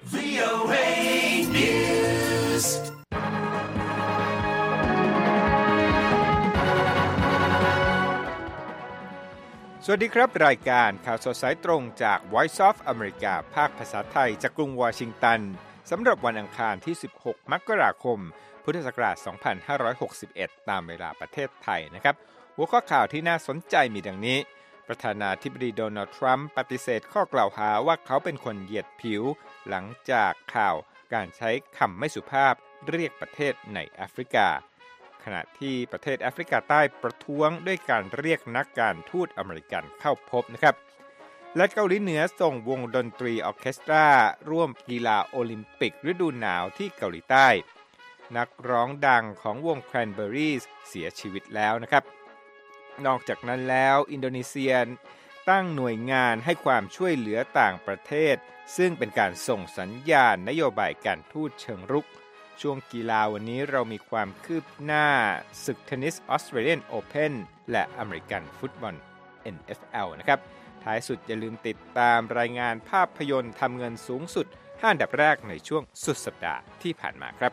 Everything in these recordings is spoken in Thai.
VOA News สวัสดีครับรายการข่าวสดสายตรงจาก Voice of America ภาคภาษาไทยจากกรุงวอชิงตันสำหรับวันอังคารที่16มกราคมพุทธศักราช2561ตามเวลาประเทศไทยนะครับหัวข้อข่าวที่น่าสนใจมีดังนี้ประธานาธิบดีโดนัลด์ทรัมป์ปฏิเสธข้อกล่าวหาว่าเขาเป็นคนเหยียดผิวหลังจากข่าวการใช้คำไม่สุภาพเรียกประเทศในแอฟริกาขณะที่ประเทศแอฟริกาใต้ประท้วงด้วยการเรียกนักการทูตอเมริกันเข้าพบนะครับและเกาหลีเหนือส่งวงดนตรีออร์เคสตราร่วมกีฬาโอลิมปิกฤดูหนาวที่เกาหลีใต้นักร้องดังของวง Cranberries เสียชีวิตแล้วนะครับนอกจากนั้นแล้วอินโดนีเซียตั้งหน่วยงานให้ความช่วยเหลือต่างประเทศซึ่งเป็นการส่งสัญญาณนโยบายการทูตเชิงรุกช่วงกีฬาวันนี้เรามีความคืบหน้าศึกเทนนิสออสเตรเลียนโอเพ่นและอเมริกันฟุตบอล NFL นะครับท้ายสุดอย่าลืมติดตามรายงานภาพยนตร์ทำเงินสูงสุด5 อันดับแรกในช่วงสุดสัปดาห์ที่ผ่านมาครับ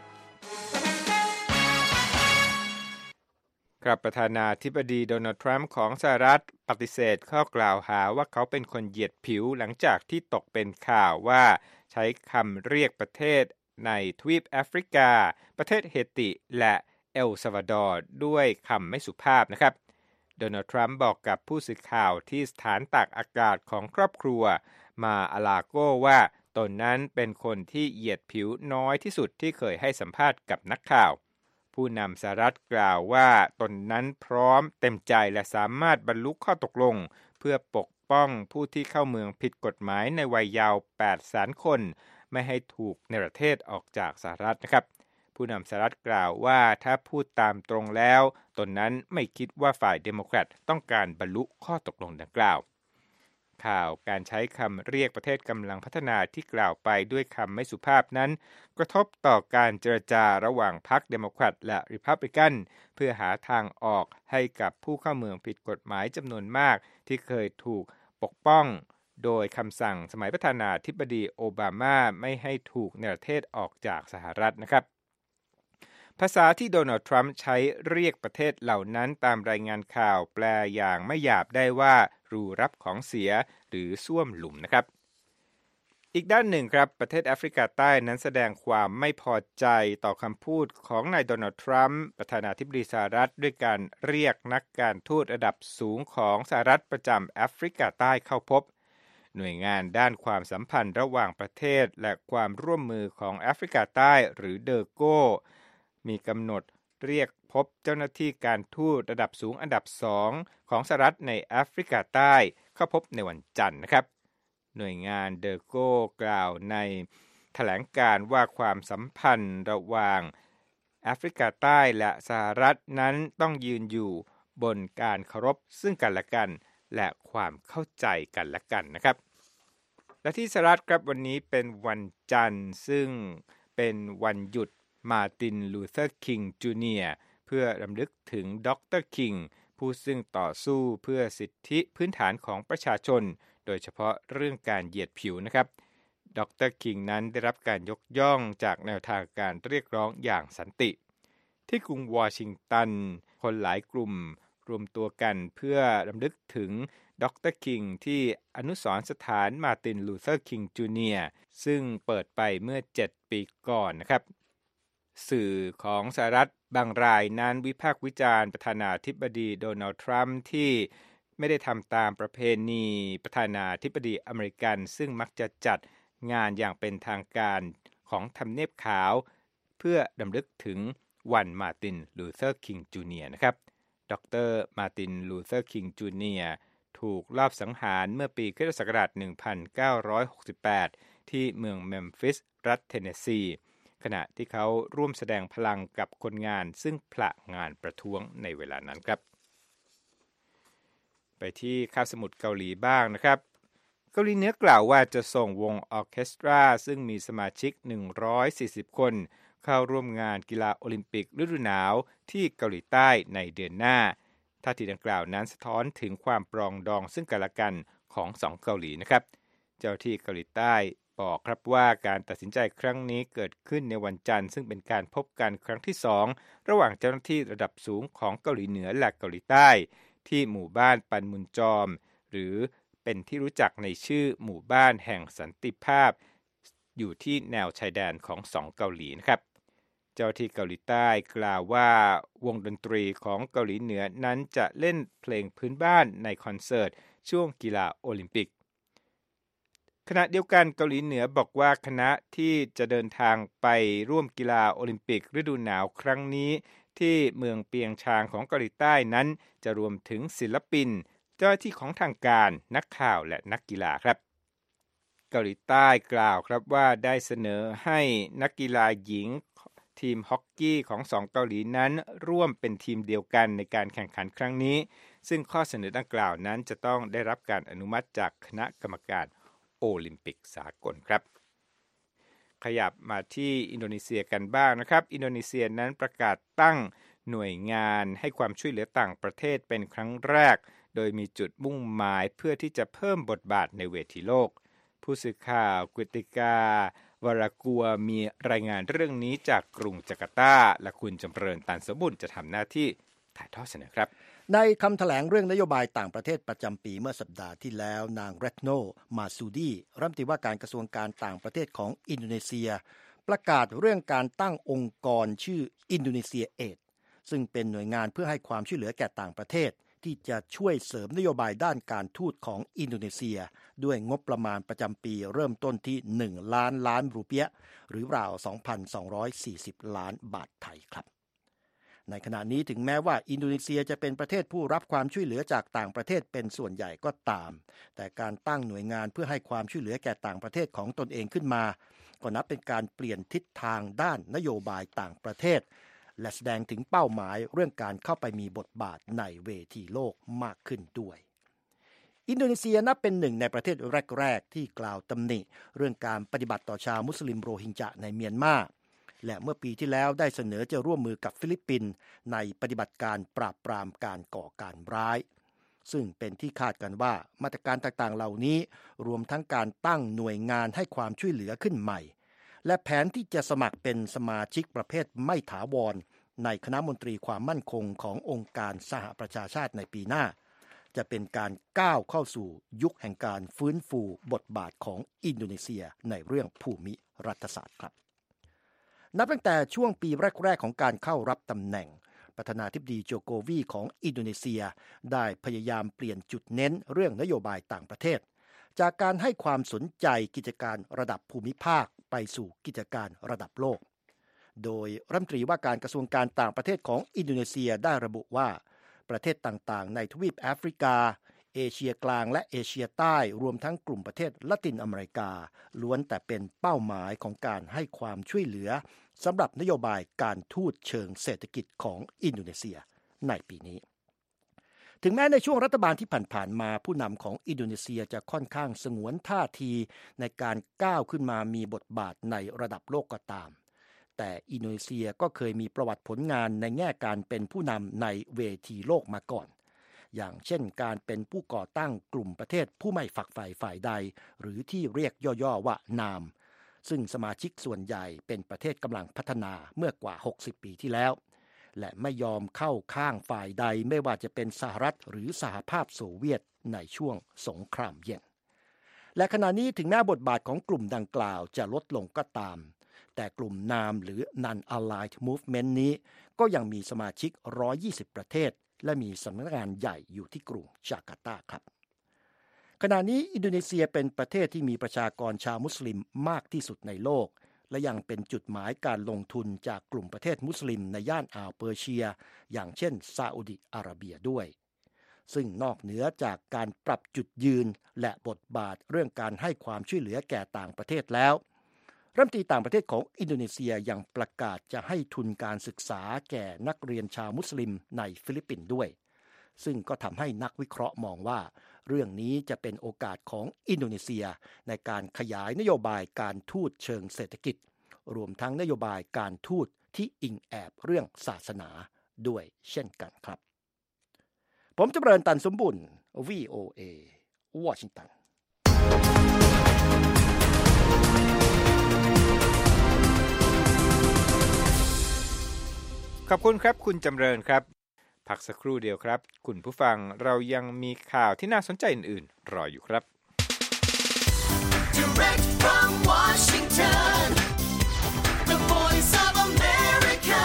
ประธานาธิบดีโดนัลด์ทรัมป์ของสหรัฐปฏิเสธข้อกล่าวหาว่าเขาเป็นคนเหยียดผิวหลังจากที่ตกเป็นข่าวว่าใช้คำเรียกประเทศในทวีปแอฟริกาประเทศเฮติและเอลซัลวาดอร์ด้วยคำไม่สุภาพนะครับโดนัลด์ทรัมป์บอกกับผู้สื่อข่าวที่สถานตากอากาศของครอบครัวมาอาลาโกว่าตนนั้นเป็นคนที่เหยียดผิวน้อยที่สุดที่เคยให้สัมภาษณ์กับนักข่าวผู้นำสหรัฐกล่าวว่าตนนั้นพร้อมเต็มใจและสามารถบรรลุข้อตกลงเพื่อปกป้องผู้ที่เข้าเมืองผิดกฎหมายในวัยเยาว์ 800,000 คนไม่ให้ถูกเนรเทศออกจากสหรัฐนะครับผู้นำสหรัฐกล่าวว่าถ้าพูดตามตรงแล้วตนนั้นไม่คิดว่าฝ่ายเดโมแครตต้องการบรรลุข้อตกลงดังกล่าวข่าวการใช้คำเรียกประเทศกำลังพัฒนาที่กล่าวไปด้วยคำไม่สุภาพนั้นกระทบต่อการเจรจาระหว่างพรรคเดโมแครตและริพับลิกันเพื่อหาทางออกให้กับผู้เข้าเมืองผิดกฎหมายจำนวนมากที่เคยถูกปกป้องโดยคำสั่งสมัยประธานาธิบดีโอบามาไม่ให้ถูกเนรเทศออกจากสหรัฐนะครับภาษาที่โดนัลด์ทรัมป์ใช้เรียกประเทศเหล่านั้นตามรายงานข่าวแปลอย่างไม่หยาบได้ว่ารูรับของเสียหรือส้วมหลุมนะครับอีกด้านหนึ่งครับประเทศแอฟริกาใต้นั้นแสดงความไม่พอใจต่อคำพูดของนายโดนัลด์ทรัมป์ประธานาธิบดีสหรัฐด้วยการเรียกนักการทูตระดับสูงของสหรัฐประจำแอฟริกาใต้เข้าพบหน่วยงานด้านความสัมพันธ์ระหว่างประเทศและความร่วมมือของแอฟริกาใต้หรือเดอโกมีกำหนดเรียกพบเจ้าหน้าที่การทูตระดับสูงอันดับ2ของสหรัฐในแอฟริกาใต้เข้าพบในวันจันทร์นะครับหน่วยงานเดอโกกล่าวในแถลงการว่าความสัมพันธ์ระหว่างแอฟริกาใต้และสหรัฐนั้นต้องยืนอยู่บนการเคารพซึ่งกันและกันและความเข้าใจกันและกันนะครับและที่สหรัฐครับวันนี้เป็นวันจันทร์ซึ่งเป็นวันหยุดมาร์ติน ลูเทอร์ คิง จูเนียร์เพื่อรำลึกถึงดร. คิงผู้ซึ่งต่อสู้เพื่อสิทธิพื้นฐานของประชาชนโดยเฉพาะเรื่องการเหยียดผิวนะครับดร. คิงนั้นได้รับการยกย่องจากแนวทางการเรียกร้องอย่างสันติที่กรุงวอชิงตันคนหลายกลุ่มรวมตัวกันเพื่อรำลึกถึงดร. คิงที่อนุสรณ์สถานมาร์ติน ลูเทอร์ คิง จูเนียร์ซึ่งเปิดไปเมื่อ7 ปีก่อนนะครับสื่อของสหรัฐบางรายนั้นวิพากษ์วิจารณ์ประธานาธิบดีโดนัลด์ทรัมป์ที่ไม่ได้ทำตามประเพณีประธานาธิบดีอเมริกันซึ่งมักจะจัดงานอย่างเป็นทางการของทำเนียบขาวเพื่อรำลึกถึงวันมาร์ติน ลูเทอร์ คิง จูเนียร์นะครับดร. มาร์ติน ลูเทอร์ คิง จูเนียร์ถูกลอบสังหารเมื่อปีค.ศ. 1968ที่เมืองเมมฟิสรัฐเทนเนสซีขณะที่เขาร่วมแสดงพลังกับคนงานซึ่งผละงานประท้วงในเวลานั้นครับไปที่คาบสมุทรเกาหลีบ้างนะครับเกาหลีเหนือกล่าวว่าจะส่งวงออร์เคสตราซึ่งมีสมาชิก140คนเข้าร่วมงานกีฬาโอลิมปิกฤดูหนาวที่เกาหลีใต้ในเดือนหน้าท่าทีดังกล่าวนั้นสะท้อนถึงความปรองดองซึ่งกันและกันของ2เกาหลีนะครับเจ้าที่เกาหลีใต้บอกครับว่าการตัดสินใจครั้งนี้เกิดขึ้นในวันจันทร์ซึ่งเป็นการพบกันครั้งที่2ระหว่างเจ้าหน้าที่ระดับสูงของเกาหลีเหนือและเกาหลีใต้ที่หมู่บ้านปันมุนจอมหรือเป็นที่รู้จักในชื่อหมู่บ้านแห่งสันติภาพอยู่ที่แนวชายแดนของ2เกาหลีนะครับเจ้าที่เกาหลีใต้กล่าวว่าวงดนตรีของเกาหลีเหนือนั้นจะเล่นเพลงพื้นบ้านในคอนเสิร์ตช่วงกีฬาโอลิมปิกขณะเดียวกันเกาหลีเหนือบอกว่าคณะที่จะเดินทางไปร่วมกีฬาโอลิมปิกฤดูหนาวครั้งนี้ที่เมืองเปียงชางของเกาหลีใต้นั้นจะรวมถึงศิลปินเจ้าหน้าที่ของทางการนักข่าวและนักกีฬาครับเกาหลีใต้กล่าวครับว่าได้เสนอให้นักกีฬาหญิงทีมฮอกกี้ของ2เกาหลีนั้นร่วมเป็นทีมเดียวกันในการแข่งขันครั้งนี้ซึ่งข้อเสนอดังกล่าวนั้นจะต้องได้รับการอนุมัติจากคณะกรรมการโอลิมปิกสากลครับขยับมาที่อินโดนีเซียกันบ้างนะครับอินโดนีเซียนั้นประกาศตั้งหน่วยงานให้ความช่วยเหลือต่างประเทศเป็นครั้งแรกโดยมีจุดมุ่งหมายเพื่อที่จะเพิ่มบทบาทในเวทีโลกผู้สื่อข่าวกฤติกาวรากัวมีรายงานเรื่องนี้จากกรุงจาการ์ตาและคุณจำเริญตันสมบุญจะทำหน้าที่ถ่ายทอดเสนอครับในคำแถลงเรื่องนโยบายต่างประเทศประจำปีเมื่อสัปดาห์ที่แล้วนางเรตโนมาซูดีรัฐมนตรีว่าการกระทรวงการต่างประเทศของอินโดนีเซียประกาศเรื่องการตั้งองค์กรชื่ออินโดนีเซียเอดซึ่งเป็นหน่วยงานเพื่อให้ความช่วยเหลือแก่ต่างประเทศที่จะช่วยเสริมนโยบายด้านการทูตของอินโดนีเซียด้วยงบประมาณประจำปีเริ่มต้นที่1ล้านล้านรูเปียห์หรือราว 2,240 ล้านบาทไทยครับในขณะนี้ถึงแม้ว่าอินโดนีเซียจะเป็นประเทศผู้รับความช่วยเหลือจากต่างประเทศเป็นส่วนใหญ่ก็ตามแต่การตั้งหน่วยงานเพื่อให้ความช่วยเหลือแก่ต่างประเทศของตนเองขึ้นมาก็นับเป็นการเปลี่ยนทิศทางด้านนโยบายต่างประเทศและแสดงถึงเป้าหมายเรื่องการเข้าไปมีบทบาทในเวทีโลกมากขึ้นด้วยอินโดนีเซียนับเป็นหนึ่งในประเทศแรกๆที่กล่าวตำหนิเรื่องการปฏิบัติต่อชาวมุสลิมโรฮิงญะในเมียนมาและเมื่อปีที่แล้วได้เสนอจะร่วมมือกับฟิลิปปินส์ในปฏิบัติการปราบปรามการก่อการร้ายซึ่งเป็นที่คาดกันว่ามาตรการต่างๆเหล่านี้รวมทั้งการตั้งหน่วยงานให้ความช่วยเหลือขึ้นใหม่และแผนที่จะสมัครเป็นสมาชิกประเภทไม่ถาวรในคณะมนตรีความมั่นคงขององค์การสหประชาชาติในปีหน้าจะเป็นการก้าวเข้าสู่ยุคแห่งการฟื้นฟูบทบาทของอินโดนีเซียในเรื่องภูมิรัฐศาสตร์ครับนับตั้งแต่ช่วงปีแรกๆของการเข้ารับตำแหน่งประธานาธิบดีโจโควีของอินโดนีเซียได้พยายามเปลี่ยนจุดเน้นเรื่องนโยบายต่างประเทศจากการให้ความสนใจกิจการระดับภูมิภาคไปสู่กิจการระดับโลกโดยรัฐมนตรีว่าการกระทรวงการต่างประเทศของอินโดนีเซียได้ระบุว่าประเทศต่างๆในทวีปแอฟริกาเอเชียกลางและเอเชียใต้รวมทั้งกลุ่มประเทศละตินอเมริกาล้วนแต่เป็นเป้าหมายของการให้ความช่วยเหลือสำหรับนโยบายการทูตเชิงเศรษฐกิจของอินโดนีเซียในปีนี้ถึงแม้ในช่วงรัฐบาลที่ผ่านๆมาผู้นำของอินโดนีเซียจะค่อนข้างสงวนท่าทีในการก้าวขึ้นมามีบทบาทในระดับโลกก็ตามแต่อินโดนีเซียก็เคยมีประวัติผลงานในแง่การเป็นผู้นำในเวทีโลกมาก่อนอย่างเช่นการเป็นผู้ก่อตั้งกลุ่มประเทศผู้ไม่ฝักใฝ่ฝ่ายใดหรือที่เรียกย่อๆว่านามซึ่งสมาชิกส่วนใหญ่เป็นประเทศกำลังพัฒนาเมื่อกว่า60ปีที่แล้วและไม่ยอมเข้าข้างฝ่ายใดไม่ว่าจะเป็นสหรัฐหรือสหภาพโซเวียตในช่วงสงครามเย็นและขณะนี้ถึงแม้บทบาทของกลุ่มดังกล่าวจะลดลงก็ตามแต่กลุ่มนามหรือ Non-Aligned Movement นี้ก็ยังมีสมาชิก120ประเทศและมีสำนักงานใหญ่อยู่ที่กรุงจาการ์ตาครับขณะนี้อินโดนีเซียเป็นประเทศที่มีประชากรชาวมุสลิมมากที่สุดในโลกและยังเป็นจุดหมายการลงทุนจากกลุ่มประเทศมุสลิมในย่านอ่าวเปอร์เซียอย่างเช่นซาอุดิอาระเบียด้วยซึ่งนอกเหนือจากการปรับจุดยืนและบทบาทเรื่องการให้ความช่วยเหลือแก่ต่างประเทศแล้วรัฐมนตรีต่างประเทศของอินโดนีเซียยังประกาศจะให้ทุนการศึกษาแก่นักเรียนชาวมุสลิมในฟิลิปปินส์ด้วยซึ่งก็ทำให้นักวิเคราะห์มองว่าเรื่องนี้จะเป็นโอกาสของอินโดนีเซียในการขยายนโยบายการทูตเชิงเศรษฐกิจรวมทั้งนโยบายการทูตที่อิงแอบเรื่องศาสนาด้วยเช่นกันครับผมจำเริญตันสมบุญ VOA วอชิงตันขอบคุณครับคุณจำเริญครับพักสักครู่เดียวครับคุณผู้ฟังเรายังมีข่าวที่น่าสนใจอื่นๆรออยู่ครับ Direct from Washington, the voice of America,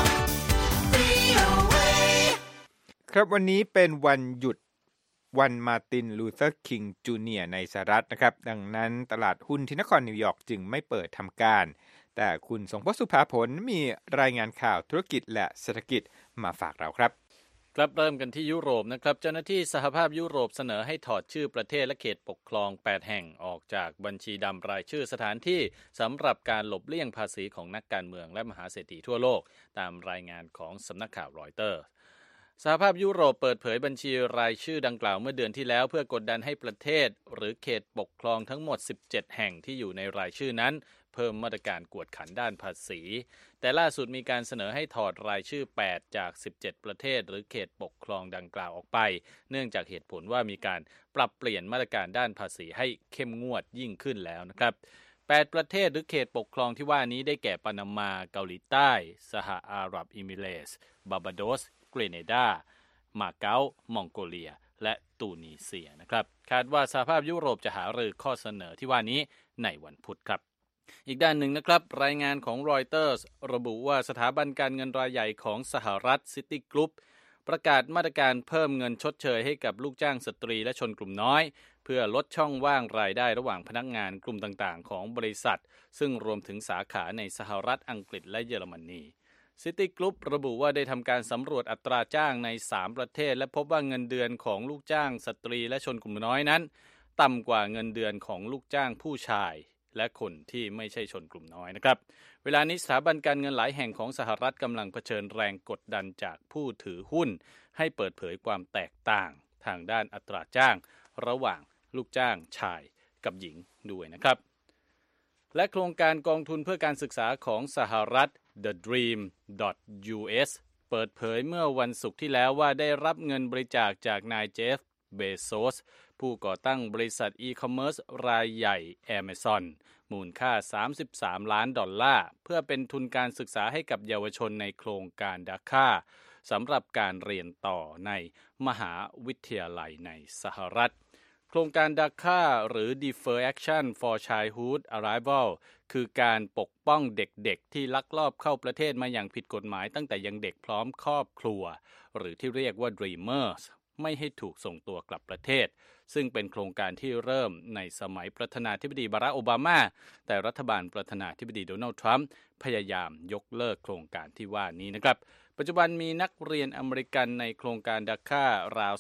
VOA. ครับวันนี้เป็นวันหยุดวันมาร์ตินลูเทอร์คิงจูเนียร์ในสหรัฐนะครับดังนั้นตลาดหุ้นที่นครนิวยอร์กจึงไม่เปิดทำการแต่คุณสงพจน์สุภาผลมีรายงานข่าวธุรกิจและเศรษฐกิจมาฝากเราครับครับเริ่มกันที่ยุโรปนะครับเจ้าหน้าที่สหภาพยุโรปเสนอให้ถอดชื่อประเทศและเขตปกครอง8แห่งออกจากบัญชีดำรายชื่อสถานที่สำหรับการหลบเลี่ยงภาษีของนักการเมืองและมหาเศรษฐีทั่วโลกตามรายงานของสำนักข่าวรอยเตอร์สหภาพยุโรปเปิดเผยบัญชีรายชื่อดังกล่าวเมื่อเดือนที่แล้วเพื่อกดดันให้ประเทศหรือเขตปกครองทั้งหมด17แห่งที่อยู่ในรายชื่อนั้นเพิ่มมาตรการกวดขันด้านภาษีแต่ล่าสุดมีการเสนอให้ถอดรายชื่อ8จาก17ประเทศหรือเขตปกครองดังกล่าวออกไปเนื่องจากเหตุผลว่ามีการปรับเปลี่ยนมาตรการด้านภาษีให้เข้มงวดยิ่งขึ้นแล้วนะครับ8ประเทศหรือเขตปกครองที่ว่านี้ได้แก่ปานามาเกาหลีใต้สหอาหรับเอมิเรตส์บาบาโดสเกรเนดามาเก๊ามองโกเลียและตูนีเซียนะครับคาดว่าสหภาพยุโรปจะหารือข้อเสนอที่ว่านี้ในวันพุธครับอีกด้านหนึ่งนะครับรายงานของรอยเตอร์สระบุว่าสถาบันการเงินรายใหญ่ของสหรัฐซิตี้กรุ๊ปประกาศมาตรการเพิ่มเงินชดเชยให้กับลูกจ้างสตรีและชนกลุ่มน้อยเพื่อลดช่องว่างรายได้ระหว่างพนักงานกลุ่มต่างๆของบริษัทซึ่งรวมถึงสาขาในสหรัฐอังกฤษและเยอรมนีซิตี้กรุ๊ประบุว่าได้ทำการสำรวจอัตราจ้างใน3ประเทศและพบว่าเงินเดือนของลูกจ้างสตรีและชนกลุ่มน้อยนั้นต่ำกว่าเงินเดือนของลูกจ้างผู้ชายและคนที่ไม่ใช่ชนกลุ่มน้อยนะครับเวลานี้สถาบันการเงินหลายแห่งของสหรัฐกำลังเผชิญแรงกดดันจากผู้ถือหุ้นให้เปิดเผยความแตกต่างทางด้านอัตราจ้างระหว่างลูกจ้างชายกับหญิงด้วยนะครับและโครงการกองทุนเพื่อการศึกษาของสหรัฐ The Dream.US เปิดเผยเมื่อวันศุกร์ที่แล้วว่าได้รับเงินบริจาคจากนายเจฟฟ์เบโซสผู้ก่อตั้งบริษัทอีคอมเมิร์ซรายใหญ่ Amazon มูลค่า$33 ล้านเพื่อเป็นทุนการศึกษาให้กับเยาวชนในโครงการดาค่าสำหรับการเรียนต่อในมหาวิทยาลัยในสหรัฐโครงการดาค่าหรือ Defer Action for Childhood Arrival คือการปกป้องเด็กๆที่ลักลอบเข้าประเทศมาอย่างผิดกฎหมายตั้งแต่ยังเด็กพร้อมครอบครัวหรือที่เรียกว่า Dreamers ไม่ให้ถูกส่งตัวกลับประเทศซึ่งเป็นโครงการที่เริ่มในสมัยประธานาธิบดีบารักโอบามาแต่รัฐบาลประธานาธิบดีโดนัลด์ทรัมป์พยายามยกเลิกโครงการที่ว่านี้นะครับปัจจุบันมีนักเรียนอเมริกันในโครงการดาค่าราว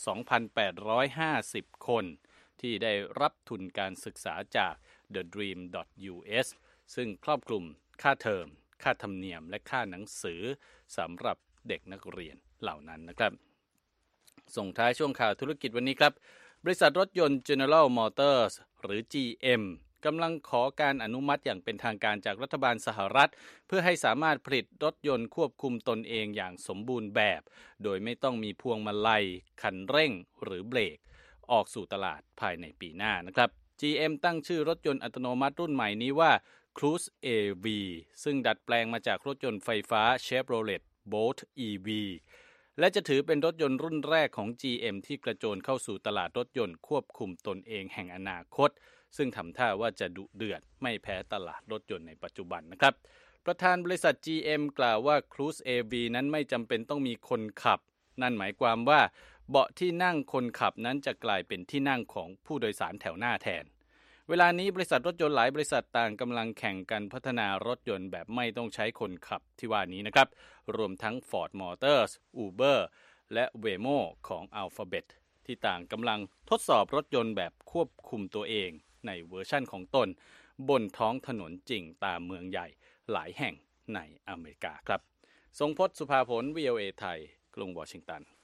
2,850 คนที่ได้รับทุนการศึกษาจาก The Dream.US ซึ่งครอบคลุมค่าเทอมค่าธรรมเนียมและค่าหนังสือสำหรับเด็กนักเรียนเหล่านั้นนะครับส่งท้ายช่วงข่าวธุรกิจวันนี้ครับบริษัทรถยนต์ General Motors หรือ GM กำลังขอการอนุมัติอย่างเป็นทางการจากรัฐบาลสหรัฐเพื่อให้สามารถผลิตรถยนต์ควบคุมตนเองอย่างสมบูรณ์แบบโดยไม่ต้องมีพวงมาลัยคันเร่งหรือเบรกออกสู่ตลาดภายในปีหน้านะครับ GM ตั้งชื่อรถยนต์อัตโนมัติรุ่นใหม่นี้ว่า Cruise AV ซึ่งดัดแปลงมาจากรถยนต์ไฟฟ้า Chevrolet Bolt EV และจะถือเป็นรถยนต์รุ่นแรกของ GM ที่กระโจนเข้าสู่ตลาดรถยนต์ควบคุมตนเองแห่งอนาคตซึ่งทำท่าว่าจะดุเดือดไม่แพ้ตลาดรถยนต์ในปัจจุบันนะครับประธานบริษัท GM กล่าวว่า Cruise AV นั้นไม่จำเป็นต้องมีคนขับนั่นหมายความว่าเบาะที่นั่งคนขับนั้นจะกลายเป็นที่นั่งของผู้โดยสารแถวหน้าแทนเวลานี้บริษัทรถยนต์หลายบริษัทต่างกำลังแข่งกันพัฒนารถยนต์แบบไม่ต้องใช้คนขับที่ว่านี้นะครับรวมทั้ง Ford Motors, Uber และ Waymo ของ Alphabet ที่ต่างกำลังทดสอบรถยนต์แบบควบคุมตัวเองในเวอร์ชั่นของตนบนท้องถนนจริงตามเมืองใหญ่หลายแห่งในอเมริกาครับทรงพจน์สุภาผล VOA ไทยกรุงวอชิงตัน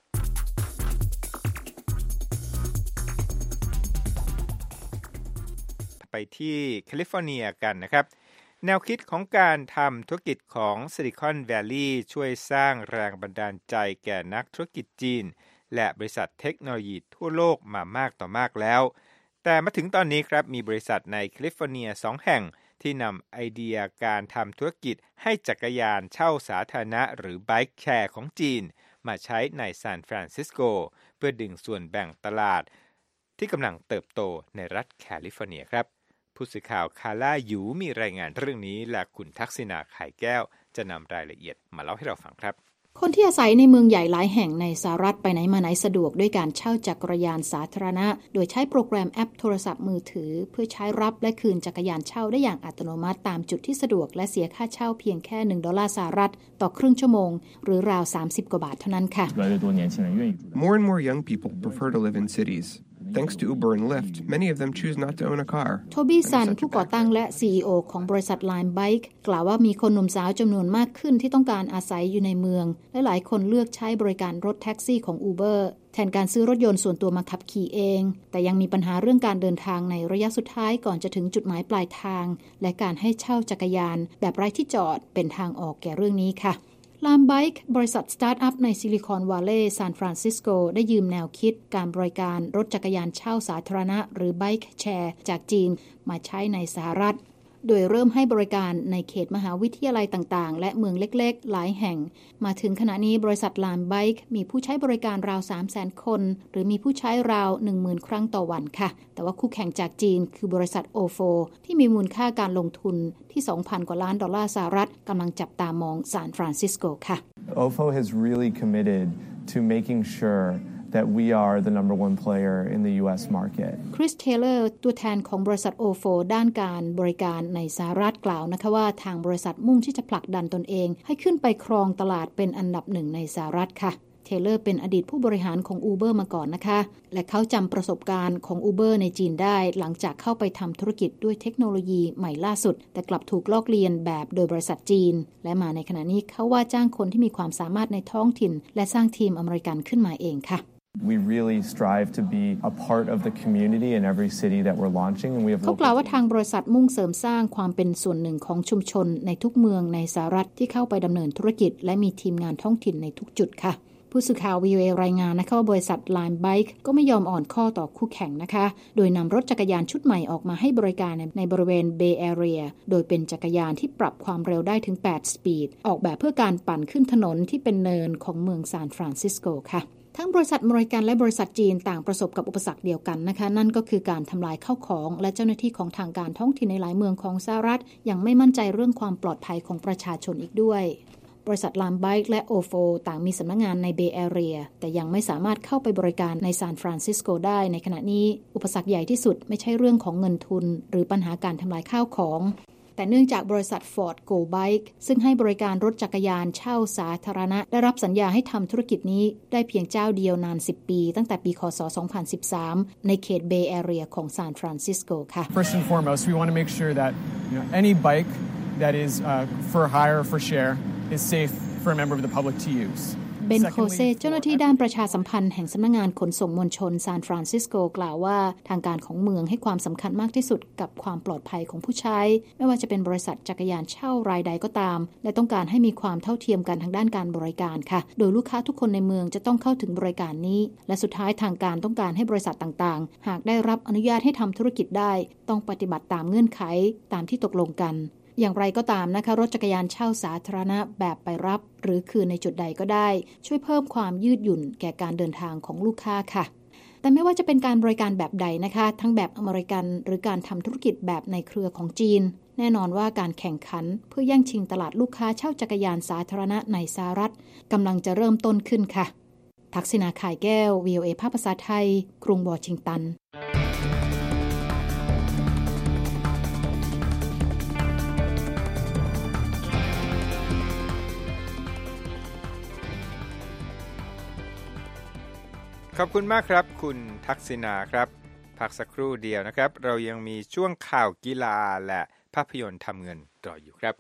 ไปที่แคลิฟอร์เนียกันนะครับแนวคิดของการทำธุรกิจของ Silicon Valley ช่วยสร้างแรงบันดาลใจแก่นักธุรกิจจีนและบริษัทเทคโนโลยีทั่วโลกมามากต่อมากแล้วแต่มาถึงตอนนี้ครับมีบริษัทในแคลิฟอร์เนีย2แห่งที่นำไอเดียการทำธุรกิจให้จักรยานเช่าสาธารณะหรือไบค์แชร์ของจีนมาใช้ในซานฟรานซิสโกเพื่อดึงส่วนแบ่งตลาดที่กำลังเติบโตในรัฐแคลิฟอร์เนียครับผู้สื่อข่าวคาร่าหยูมีรายงานเรื่องนี้และคุณทักษิณาไข่แก้วจะนำรายละเอียดมาเล่าให้เราฟังครับคนที่อาศัยในเมืองใหญ่หลายแห่งในสหรัฐไปไหนมาไหนสะดวกด้วยการเช่าจักรยานสาธารณะโดยใช้โปรแกรมแอปโทรศัพท์มือถือเพื่อใช้รับและคืนจักรยานเช่าได้อย่างอัตโนมัติตามจุดที่สะดวกและเสียค่าเช่าเพียงแค่$1สหรัฐต่อครึ่งชั่วโมงหรือราว30กว่าบาทเท่านั้นค่ะ More and more young people prefer to live in cities.Thanks to Uber and Lyft, many of them choose not to own a car. โทบี้ซันผู้ก่อตั้งและ CEO ของบริษัท Lime Bike กล่าวว่ามีคนหนุ่มสาวจำนวนมากขึ้นที่ต้องการอาศัยอยู่ในเมืองและหลายคนเลือกใช้บริการรถแท็กซี่ของ Uber แทนการซื้อรถยนต์ส่วนตัวมาขับขี่เองแต่ยังมีปัญหาเรื่องการเดินทางในระยะสุดท้ายก่อนจะถึงจุดหมายปลายทางและการให้เช่าจักรยานแบบไร้ที่จอดเป็นทางออกแก่เรื่องนี้ค่ะLime Bike บริษัทสตาร์ทอัพในซิลิคอนวัลเลย์ซานฟรานซิสโกได้ยืมแนวคิดการบริการรถจักรยานเช่าสาธารณะหรือ Bike Share จากจีนมาใช้ในสหรัฐโดยเริ่มให้บริการในเขตมหาวิทยาลัยต่างๆและเมืองเล็กๆหลายแห่งมาถึงขณะนี้บริษัท Lime Bike มีผู้ใช้บริการราว 300,000 คนหรือมีผู้ใช้ราว 10,000 ครั้งต่อวันค่ะแต่ว่าคู่แข่งจากจีนคือบริษัท OFO ที่มีมูลค่าการลงทุนที่ 2,000 กว่าล้านดอลลาร์สหรัฐกำลังจับตามองซานฟรานซิสโกค่ะ OFO has really committed to making sure that we are the number one player in the US market. Chris Taylor ตัวแทนของบริษัท OFO ด้านการบริการในสหรัฐกล่าวนะคะว่าทางบริษัทมุ่งที่จะผลักดันตนเองให้ขึ้นไปครองตลาดเป็นอันดับหนึ่งในสหรัฐค่ะ Taylor เป็นอดีตผู้บริหารของ Uber มาก่อนนะคะและเขาจำประสบการณ์ของ Uber ในจีนได้หลังจากเข้าไปทำธุรกิจด้วยเทคโนโลยีใหม่ล่าสุดแต่กลับถูกลอกเลียนแบบโดยบริษัทจีนและมาในขณะนี้เขาว่าจ้างคนที่มีความสามารถในท้องถิ่นและสร้างทีมอเมริกันขึ้นมาเองค่ะ We really strive to be a part of the community in every city that we're launching and we have เขากล่าวว่าทางบริษัทมุ่งเสริมสร้างความเป็นส่วนหนึ่งของชุมชนในทุกเมืองในสหรัฐที่เข้าไปดำเนินธุรกิจและมีทีมงานท้องถิ่นในทุกจุดค่ะผู้สื่อข่าว VOA รายงานนะคะว่าบริษัท Lime Bike ก็ไม่ยอมอ่อนข้อต่อคู่แข่งนะคะโดยนำรถจักรยานชุดใหม่ออกมาให้บริการในบริเวณ Bay Area โดยเป็นจักรยานที่ปรับความเร็วได้ถึง8สปีดออกแบบเพื่อการปั่นขึ้นถนนที่เป็นเนินของเมืองซานฟรานซิสโกค่ะทั้งบริษัทอเมริกันและบริษัทจีนต่างประสบกับอุปสรรคเดียวกันนะคะนั่นก็คือการทำลายข้าวของและเจ้าหน้าที่ของทางการท้องถิ่นในหลายเมืองของสหรัฐยังไม่มั่นใจเรื่องความปลอดภัยของประชาชนอีกด้วยบริษัท Lime Bike และ OFO ต่างมีสำนักงานใน Bay Area แต่ยังไม่สามารถเข้าไปบริการในซานฟรานซิสโกได้ในขณะนี้อุปสรรคใหญ่ที่สุดไม่ใช่เรื่องของเงินทุนหรือปัญหาการทำลายข้าวของแต่เนื่องจากบริษัท Ford Go Bike ซึ่งให้บริการรถจักรยานเช่าสาธารณะได้รับสัญญาให้ทำธุรกิจนี้ได้เพียงเจ้าเดียวนาน10ปีตั้งแต่ปีคศ2013ในเขต Bay Area ของซานฟรานซิสโกค่ะ First and foremost, we want to make sure that any bike that is for hire or for share is safe for a member of the public to use. เบนโคเซเจ้าหน้าที่ด้านประชาสัมพันธ์แห่งสำนักงานขนส่งมวลชนซานฟรานซิสโกกล่าวว่าทางการของเมืองให้ความสำคัญมากที่สุดกับความปลอดภัยของผู้ใช้ไม่ว่าจะเป็นบริษัทจักรยานเช่ารายใดก็ตามและต้องการให้มีความเท่าเทียมกันทางด้านการบริการค่ะโดยลูกค้าทุกคนในเมืองจะต้องเข้าถึงบริการนี้และสุดท้ายทางการต้องการให้บริษัทต่างๆหากได้รับอนุญาตให้ทำธุรกิจได้ต้องปฏิบัติตามเงื่อนไขตามที่ตกลงกันอย่างไรก็ตามนะคะรถจักรยานเช่าสาธารณะแบบไปรับหรือคืนในจุดใดก็ได้ช่วยเพิ่มความยืดหยุ่นแก่การเดินทางของลูกค้าค่ะแต่ไม่ว่าจะเป็นการบริการแบบใดนะคะทั้งแบบอเมริกันหรือการทำธุรกิจแบบในเครือของจีนแน่นอนว่าการแข่งขันเพื่อแย่งชิงตลาดลูกค้าเช่าจักรยานสาธารณะในสหรัฐกำลังจะเริ่มต้นขึ้นค่ะทักษิณา ข่ายแก้ว VOA ภาษาไทยกรุงวอชิงตันขอบคุณมากครับคุณทักษิณาครับพักสักครู่เดียวนะครับเรายังมีช่วงข่าวกีฬาและภาพยนตร์ทำเงินรออยู่ครับ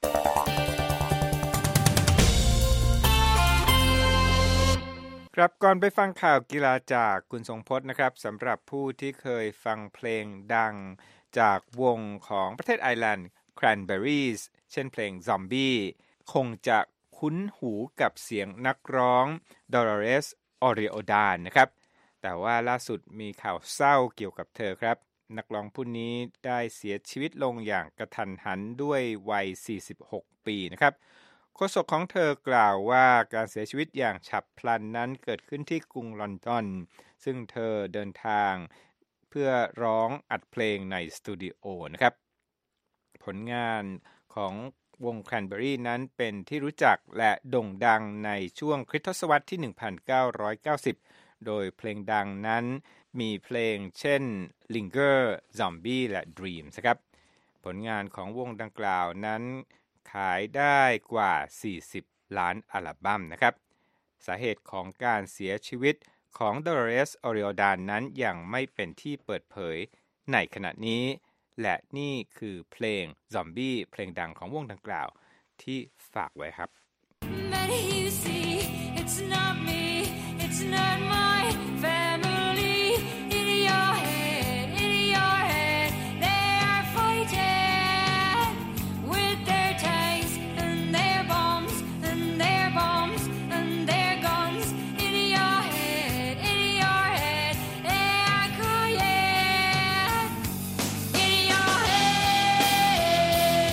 ครับก่อนไปฟังข่าวกีฬาจากคุณทรงพจน์นะครับสำหรับผู้ที่เคยฟังเพลงดังจากวงของประเทศไอร์แลนด์ Cranberries เช่นเพลง Zombie คงจะคุ้นหูกับเสียงนักร้อง Dolores O'Riordan นะครับแต่ว่าล่าสุดมีข่าวเศร้าเกี่ยวกับเธอครับนักร้องผู้นี้ได้เสียชีวิตลงอย่างกระทันหันด้วยวัย46ปีนะครับโฆษกของเธอกล่าวว่าการเสียชีวิตอย่างฉับพลันนั้นเกิดขึ้นที่กรุงลอนดอนซึ่งเธอเดินทางเพื่อร้องอัดเพลงในสตูดิโอนะครับผลงานของวงแครนเบอรี่นั้นเป็นที่รู้จักและโด่งดังในช่วงคริสตศตวรรษที่ 1990 โดยเพลงดังนั้นมีเพลงเช่น Linger Zombie และ Dreams ครับผลงานของวงดังกล่าวนั้นขายได้กว่า40ล้านอัลบั้มนะครับสาเหตุของการเสียชีวิตของ Dolores O'Riordan นั้นยังไม่เป็นที่เปิดเผยในขณะนี้และนี่คือเพลง Zombie เพลงดังของวงดังกล่าวที่ฝากไว้ครับ You see, it's not me, it's not my family. In your head, they are fighting with their tanks and their bombs and their bombs and their guns. In your head, they are crying. In your head,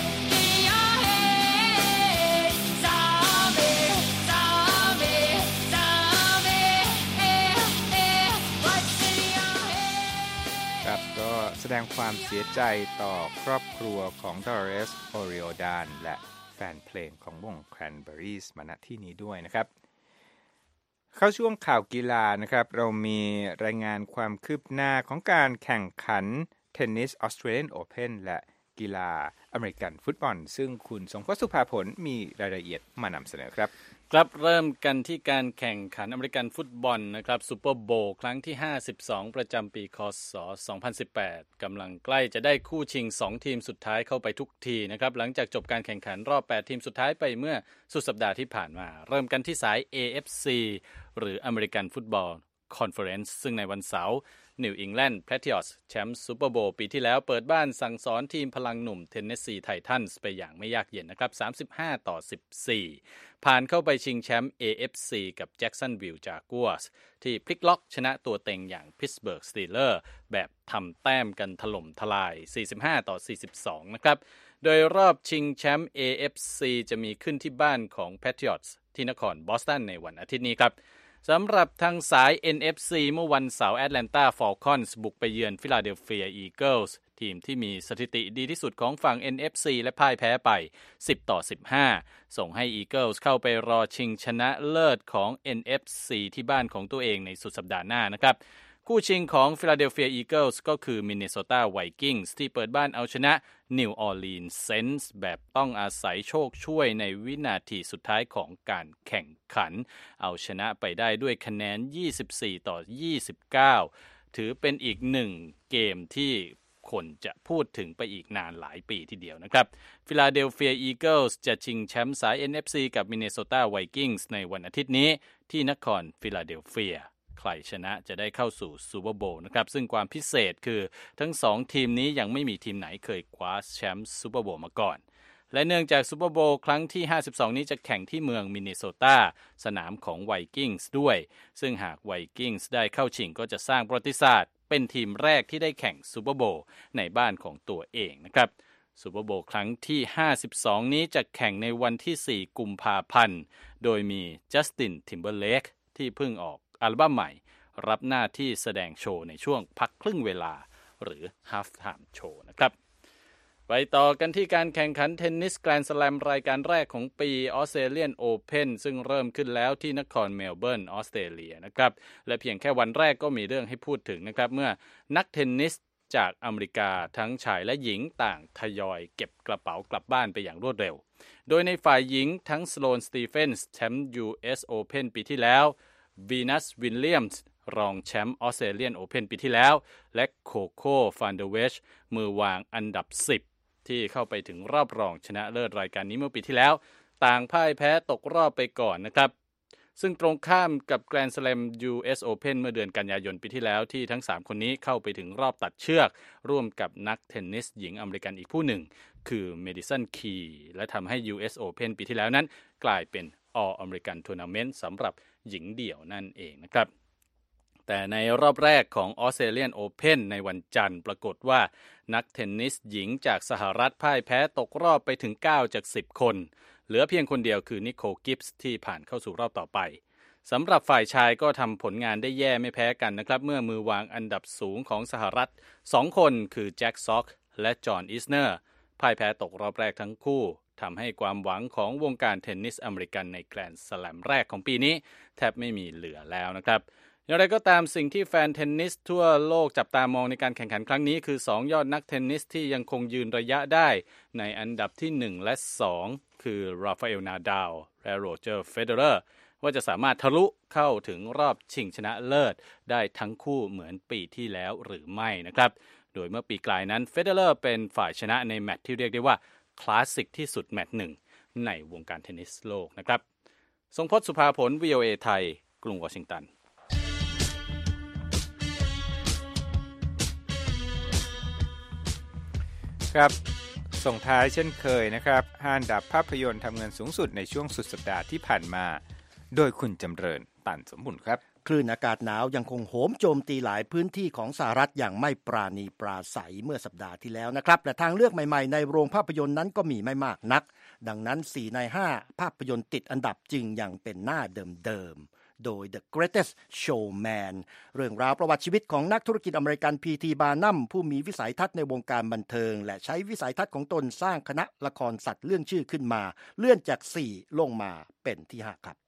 zombie, zombie, zombie. What's in your head? ครับก็แสดงความเสียใจต่อครอบครัวของ Dolores O'Riordan และแฟนเพลงของวง Cranberries มาณที่นี้ด้วยนะครับเข้าช่วงข่าวกีฬานะครับเรามีรายงานความคืบหน้าของการแข่งขันเทนนิส Australian Open และกีฬาอเมริกันฟุตบอลซึ่งคุณสงพจน์สุภาผลมีรายละเอียดมานำเสนอครับครับเริ่มกันที่การแข่งขันอเมริกันฟุตบอลนะครับซูเปอร์โบว์ครั้งที่52ประจำปีคศ2018กำลังใกล้จะได้คู่ชิง2ทีมสุดท้ายเข้าไปทุกทีนะครับหลังจากจบการแข่งขันรอบ8ทีมสุดท้ายไปเมื่อสุดสัปดาห์ที่ผ่านมาเริ่มกันที่สาย AFC หรืออเมริกันฟุตบอลคอนเฟอเรนซ์ซึ่งในวันเสาร์นิวอิงแลนด์แพทริออตส์แชมป์ซูเปอร์โบว์ปีที่แล้วเปิดบ้านสั่งสอนทีมพลังหนุ่มเทนเนสซีไททันส์ไปอย่างไม่ยากเย็นนะครับ35-14ผ่านเข้าไปชิงแชมป์ AFC กับแจ็คสันวิลจากัวร์สที่พลิกล็อกชนะตัวเต็งอย่างพิตต์สเบิร์กสตีลเลอร์แบบทำแต้มกันถล่มทลาย45-42นะครับโดยรอบชิงแชมป์ AFC จะมีขึ้นที่บ้านของ Patriots ที่นครบอสตันในวันอาทิตย์นี้ครับสำหรับทางสาย NFC เมื่อวันเสาร์แอตแลนตาฟอลคอนส์บุกไปเยือนฟิลาเดลเฟียอีเกิลส์ทีมที่มีสถิติดีที่สุดของฝั่ง NFC และพ่ายแพ้ไป10-15ส่งให้อีเกิลส์เข้าไปรอชิงชนะเลิศของ NFC ที่บ้านของตัวเองในสุดสัปดาห์หน้านะครับคู่ชิงของฟิลาเดลเฟียอีเกิลส์ก็คือมินนิโซตาไวกิ้งส์ที่เปิดบ้านเอาชนะนิวออร์ลีนส์เซนส์แบบต้องอาศัยโชคช่วยในวินาทีสุดท้ายของการแข่งขันเอาชนะไปได้ด้วยคะแนน24-29ถือเป็นอีกหนึ่งเกมที่คนจะพูดถึงไปอีกนานหลายปีทีเดียวนะครับฟิลาเดลเฟียอีเกิลส์จะชิงแชมป์สาย NFC กับมินนิโซตาไวกิ้งส์ในวันอาทิตย์นี้ที่นครฟิลาเดลเฟียใครชนะจะได้เข้าสู่ซูเปอร์โบว์นะครับซึ่งความพิเศษคือทั้ง2ทีมนี้ยังไม่มีทีมไหนเคยคว้าแชมป์ซูเปอร์โบว์มาก่อนและเนื่องจากซูเปอร์โบว์ครั้งที่52นี้จะแข่งที่เมืองมินนิโซตาสนามของไวกิ้งส์ด้วยซึ่งหากไวกิ้งส์ได้เข้าชิงก็จะสร้างประวัติศาสตร์เป็นทีมแรกที่ได้แข่งซูเปอร์โบว์ในบ้านของตัวเองนะครับซูเปอร์โบว์ครั้งที่52นี้จะแข่งในวันที่4กุมภาพันธ์โดยมีจัสตินทิมเบอร์เลคที่เพิ่งออกอัลบั้มใหม่รับหน้าที่แสดงโชว์ในช่วงพักครึ่งเวลาหรือ Half Time Show นะครับไปต่อกันที่การแข่งขันเทนนิสแกรนด์สแลมรายการแรกของปี Australian Open ซึ่งเริ่มขึ้นแล้วที่นครเมลเบิร์นออสเตรเลียนะครับและเพียงแค่วันแรกก็มีเรื่องให้พูดถึงนะครับเมื่อนักเทนนิสจากอเมริกาทั้งชายและหญิงต่างทยอยเก็บกระเป๋ากลับบ้านไปอย่างรวดเร็วโดยในฝ่ายหญิงทั้งสโลนสตีเฟนส์แชมป์ US Open ปีที่แล้ววีนัสวิลเลียมส์รองแชมป์ออสเตรเลียนโอเพ่นปีที่แล้วและโคโค่ฟานเดเวชมือวางอันดับ10ที่เข้าไปถึงรอบรองชนะเลิศรายการนี้เมื่อปีที่แล้วต่างพ่ายแพ้ตกรอบไปก่อนนะครับซึ่งตรงข้ามกับแกรนด์สแลม US Open เมื่อเดือนกันยายนปีที่แล้วที่ทั้ง3คนนี้เข้าไปถึงรอบตัดเชือกร่วมกับนักเทนนิสหญิงอเมริกันอีกผู้หนึ่งคือเมดิสันคีย์และทำให้ US Open ปีที่แล้วนั้นกลายเป็น All American Tournament สำหรับหญิงเดี่ยวนั่นเองนะครับแต่ในรอบแรกของ Australian Open ในวันจันทร์ปรากฏว่านักเทนนิสหญิงจากสหรัฐพ่ายแพ้ตกรอบไปถึง9จาก10คนเหลือเพียงคนเดียวคือนิโคล กิฟส์ที่ผ่านเข้าสู่รอบต่อไปสำหรับฝ่ายชายก็ทำผลงานได้แย่ไม่แพ้กันนะครับเมื่อมือวางอันดับสูงของสหรัฐ2คนคือแจ็คซ็อกและจอห์นอิสเนอร์พ่ายแพ้ตกรอบแรกทั้งคู่ทำให้ความหวังของวงการเทนนิสอเมริกันในแกรนด์สแลมแรกของปีนี้แทบไม่มีเหลือแล้วนะครับอย่างไรก็ตามสิ่งที่แฟนเทนนิสทั่วโลกจับตามองในการแข่งขันครั้งนี้คือ2ยอดนักเทนนิสที่ยังคงยืนระยะได้ในอันดับที่1และ2คือราฟาเอล นาดาลและโรเจอร์ เฟเดอเรอร์ว่าจะสามารถทะลุเข้าถึงรอบชิงชนะเลิศได้ทั้งคู่เหมือนปีที่แล้วหรือไม่นะครับโดยเมื่อปีกลายนั้นเฟเดอเรอร์เป็นฝ่ายชนะในแมตช์ที่เรียกได้ว่าคลาสสิกที่สุดแมตช์หนึ่งในวงการเทนนิสโลกนะครับทรงพจน์ สุภาผล VOA ไทยกรุงวอชิงตันครับส่งท้ายเช่นเคยนะครับ5อันดับภาพยนตร์ทำเงินสูงสุดในช่วงสุดสัปดาห์ที่ผ่านมาโดยคุณจำเริญตันสมบุญครับคลื่นอากาศหนาวยังคงโหมโจมตีหลายพื้นที่ของสหรัฐอย่างไม่ปราณีปราศัยเมื่อสัปดาห์ที่แล้วนะครับและทางเลือกใหม่ๆในโรงภาพยนตร์นั้นก็มีไม่มากนักดังนั้น4ใน5ภาพยนตร์ติดอันดับจึงยังเป็นหน้าเดิมโดย The Greatest Showman เรื่องราวประวัติชีวิตของนักธุรกิจอเมริกัน P.T. Barnum ผู้มีวิสัยทัศน์ในวงการบันเทิงและใช้วิสัยทัศน์ของตนสร้างคณะละครสัตว์เรื่องชื่อขึ้นมาเลื่อนจาก4ลงมาเป็นที่5ครับ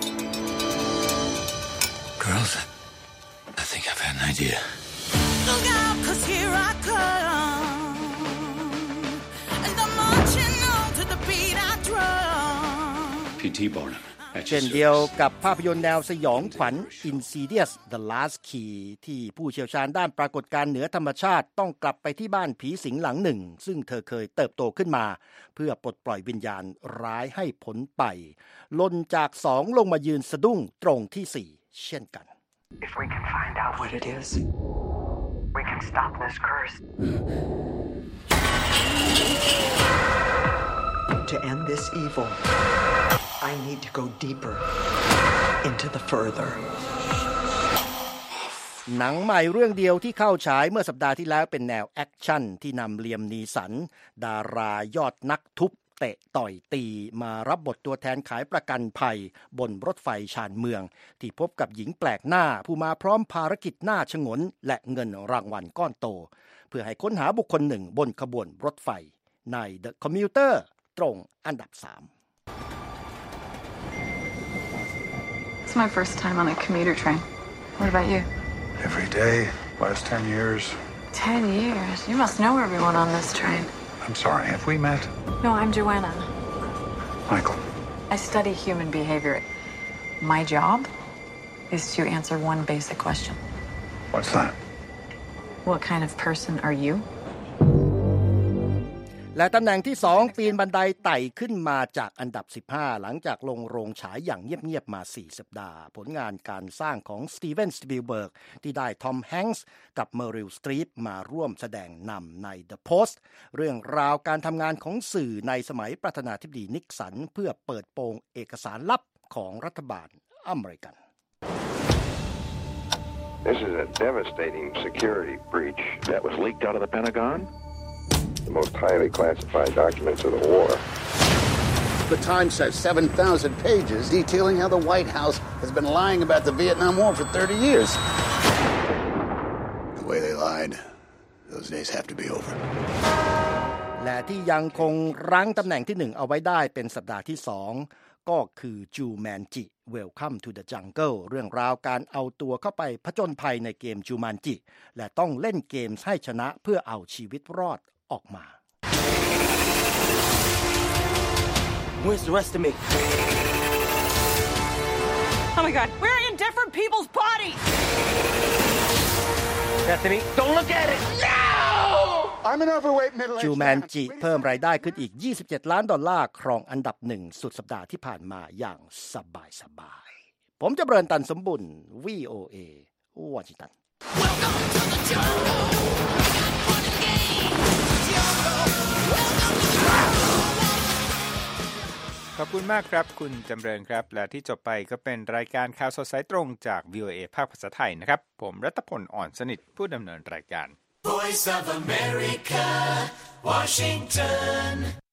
Girls, I think I've had an idea. Look out, 'cause here I come, and I'm marching on to the beat I drum. P.T. Barnum. เช่นเดียวกับภาพยนตร์แนวสยองขวัญ Insidious The Last Key ที่ผู้เชี่ยวชาญด้านปรากฏการณ์เหนือธรรมชาติต้องกลับไปที่บ้านผีสิงหลังหนึ่งซึ่งเธอเคยเติบโตขึ้นมาเพื่อปลดปล่อยวิญญาณร้ายให้พ้นไปลนจาก2ลงมายืนสะดุ้งตรงที่4เช่นกัน If we can find out what it is, we can stop this curse. To end this evil,I need to go deeper into the further. หนังใหม่เรื่องเดียวที่เข้าฉายเมื่อสัปดาห์ที่แล้วเป็นแนวแอคชั่นที่นำเลียม นีสันดารายอดนักทุบเตะต่อยตีมารับบทตัวแทนขายประกันภัยบนรถไฟชานเมืองที่พบกับหญิงแปลกหน้าผู้มาพร้อมภารกิจหน้าฉงนและเงินรางวัลก้อนโตเพื่อให้ค้นหาบุคคลหนึ่งบนขบวนรถไฟใน The Commuter ตรงอันดับ3 It's my first time on a commuter train. What about you? Every day, last 10 years. 10 years? You must know everyone on this train. I'm sorry, have we met? No, I'm Joanna. Michael. I study human behavior. My job is to answer one basic question. What's that? What kind of person are you? และตำแหน่งที่2ปีนบันไดไต่ขึ้นมาจากอันดับ15หลังจากลงโรงฉายอย่างเงียบๆมา4สัปดาห์ผลงานการสร้างของสตีเวน สปิลเบิร์กที่ได้ทอม แฮงค์กับเมอริล สตรีปมาร่วมแสดงนำใน The Post เรื่องราวการทำงานของสื่อในสมัยประธานาธิบดีนิกสันเพื่อเปิดโปงเอกสารลับของรัฐบาลอเมริกัน This is a devastating security breach that was leaked out of the Pentagon.The most highly classified documents of the war. The Times has 7,000 pages detailing how the White House has been lying about the Vietnam War for 30 years. The way they lied, those days have to be over. และที่ยังคงรั้งตำแหน่งที่1เอาไว้ได้เป็นสัปดาห์ที่2ก็คือ Jumanji Welcome to the Jungle เรื่องราวการเอาตัวเข้าไปผจญภัยในเกม Jumanji และต้องเล่นเกมให้ชนะเพื่อเอาชีวิตรอดออกมา Where's the rest of me? Oh my god, we're in different people's bodies! Bethany, don't look at it! No! I'm an overweight middle-aged Jumanji เพิ่มรายได้ขึ้นอีก$27 ล้านครองอันดับ1สุดสัปดาห์ที่ผ่านมาอย่างสบายๆผมจะเบริญตันสมบุญ VOA วอชิงตัน Welcome to the jungle! ขอบคุณมากครับคุณจำเริญครับและที่จบไปก็เป็นรายการข่าวสดสายตรงจาก VOA ภาคภาษาไทยนะครับผมรัตพลอ่อนสนิทผู้ดำเนินรายการ Voice of America, Washington